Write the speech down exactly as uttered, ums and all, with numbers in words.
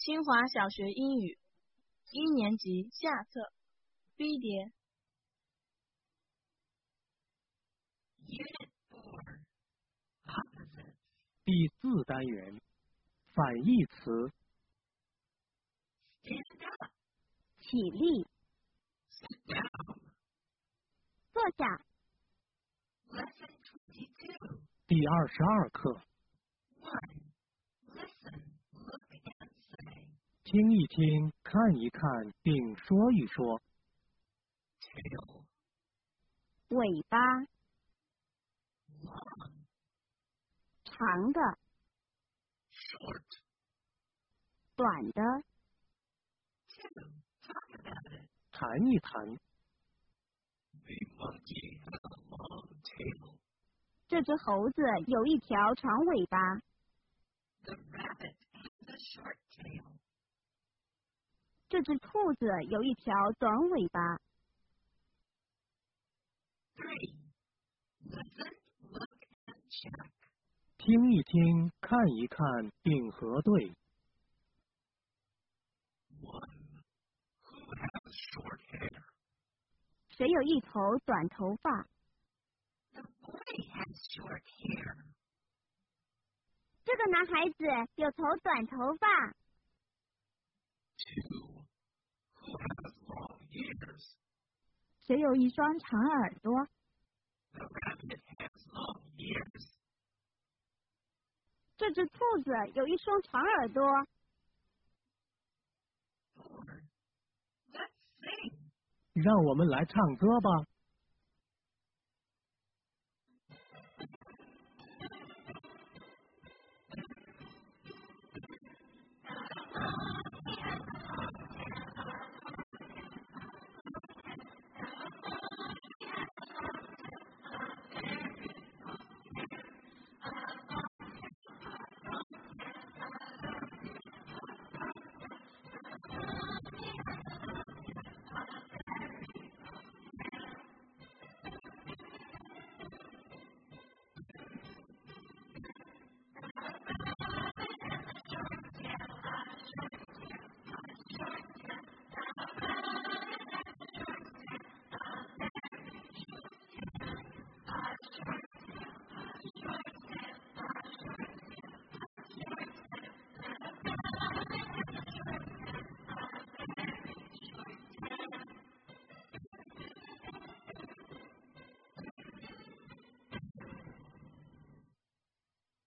清华小学英语一年级下册 B 节。 第四单元反义词。 起立，坐下。 第二十二课。听一听，看一看，并说一说。 尾巴，长的，短的， 谈一谈。 这只猴子有一条长尾巴。这只兔子有一条短尾巴。 听一听，看一看，并核对。 谁有一头短头发？这个男孩子有头短头发。谁有一双长耳朵？这只兔子有一双长耳朵。 让我们来唱歌吧。